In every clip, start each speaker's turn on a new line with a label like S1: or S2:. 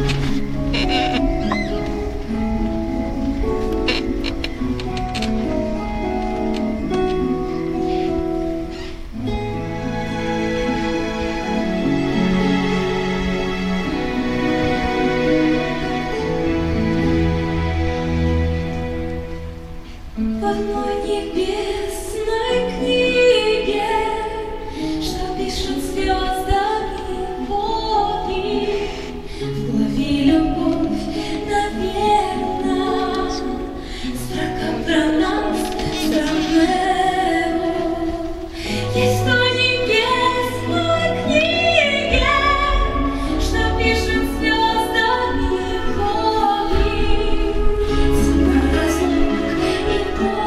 S1: В одной небесной книге, что пишут звездами боги, в главе любовь, наверно, строка про нас с Ромео. Есть в той небесной книге, что пишут звездами боги, цена разлук и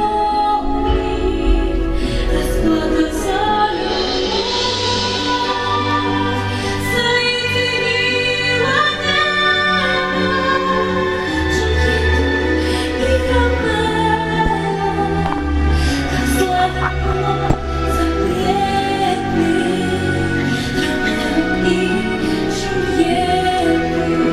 S1: боли, расплата за любовь, соединила небо, Джульетту и Ромео, как славный плод запретный, Ромео и Джульетты.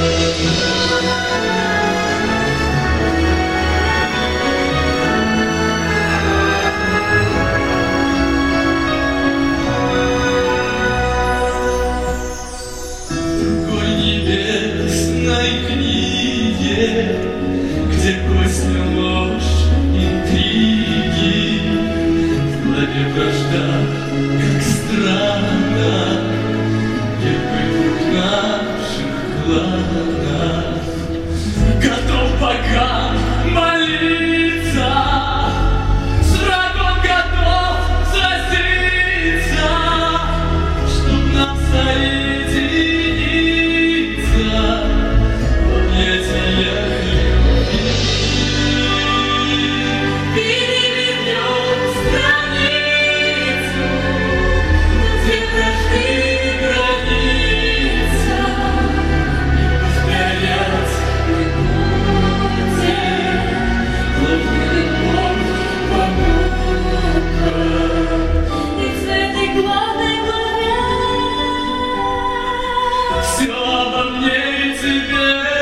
S2: В другой небесной книге, где косвенно ложь, интриги, в главе вражда, как странно, гербы двух наших кланов. Готов богам молиться, с врагом готов сразиться, чтоб нам соединиться в объятиях любви. Перевернем страницу, где вражды граница, и повторять мы будем главную любовь по буквам.
S1: Ведь в этой главной главе
S2: Все обо мне и тебе.